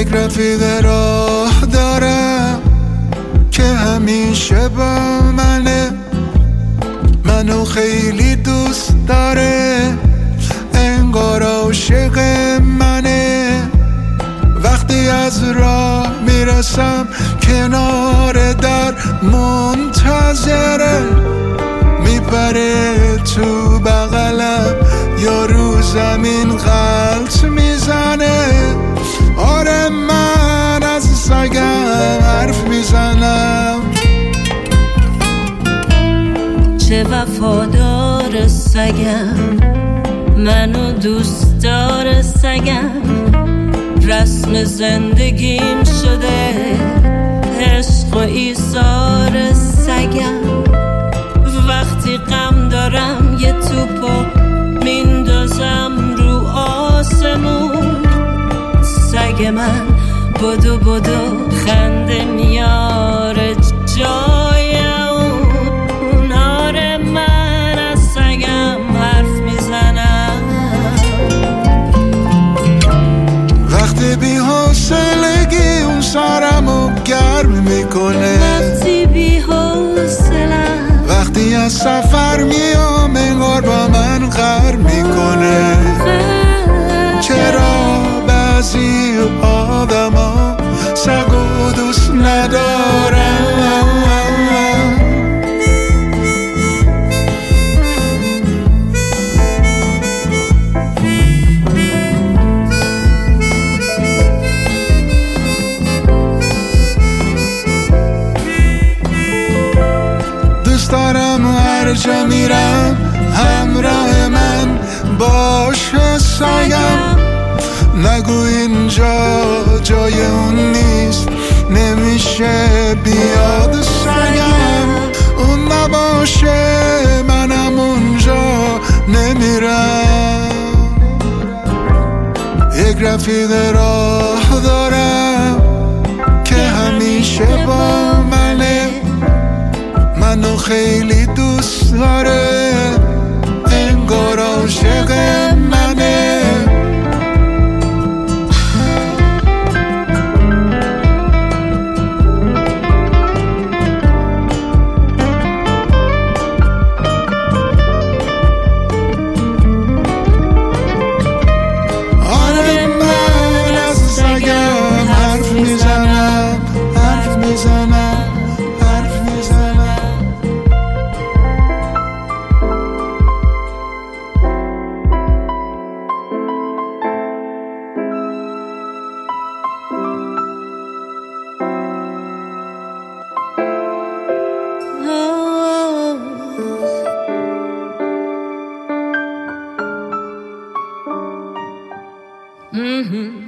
یک رفیق راه دارم که همیشه با منو خیلی دوست داره، انگار عاشق منه. وقتی از راه میرسم کنار در منتظره، میپره تو بغلم یا رو زمین غلط میزنه. آره من از سگم حرف میزنم. چه وفادار سگم، منو دوست دار سگم، رسم زندگیم شده عشق و ایثار سگم. وقتی غم دارم یه توپو میندازم رو آسمون، سگ من بدو بدو خنده میاره جای اون. آره من از سگم حرف میزنم. وقتی بی حوصلگی اون سرمو گرم میکنه، وقتی بی حوصلم، وقتی از سفر میام انگار با من غر میکنه. چرا بعضی آدما سگو دوست ندارن؟ دوست دارم هر جا میرم همراه من باشه سگم. نگو اینجا جای اون نیست، نمیشه بیاد سگم. اون نباشه منم اونجا نمیرم. یک رفیق راه دارم که همیشه با منو خیلی دوست داره، انگار عاشق منه. آره من از سگم حرف میزنم، حرف میزنم، حرف میزنم. Mm-hmm.